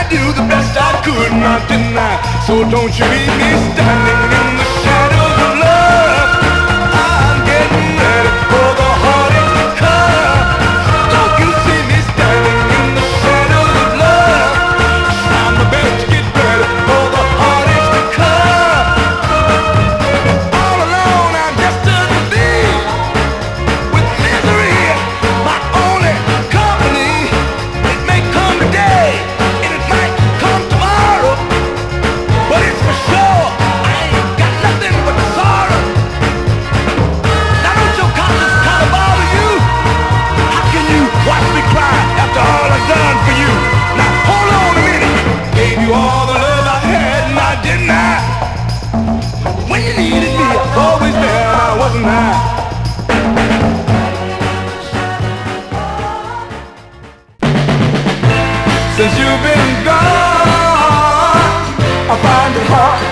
do the best I could not deny. So don't you leave me standing in the shadows of love. I'm getting ready for the heartache to come. Don't you see me standing in the shadows of love? I'm about to get ready for the heartache to come. All alone I'm destined to be with misery, my only company. It may come today and it might come tomorrow, but it's for sure I ain't got nothing but sorrow. Now don't your conscience kind of bother you? How can you watch me cry after all I've done for you? Now hold on a minute. Gave you all the love I had and I didn't I? When you needed me, I was always there and I wasn't I? Since you've been gone, I find it hard